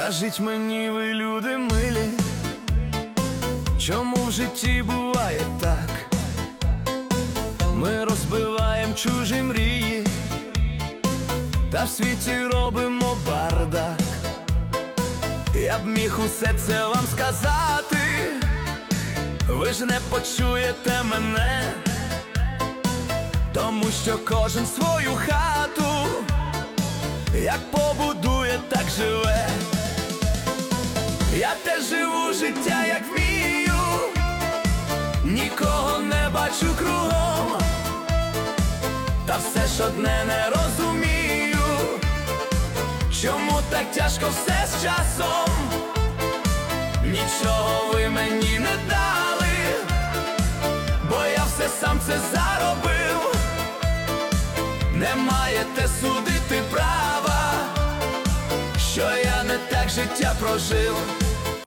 Скажіть мені, ви люди милі, чому в житті буває так? Ми розбиваємо чужі мрії, та в світі робимо бардак. Я б міг усе це вам сказати, ви ж не почуєте мене, тому що кожен свою хату як побудує, так живе. Я теж живу життя, як вмію, нікого не бачу кругом, та все ж одне не розумію, чому так тяжко все з часом. Нічого ви мені не дали, бо я все сам це заробив. Не маєте судити права, що я не так життя прожив.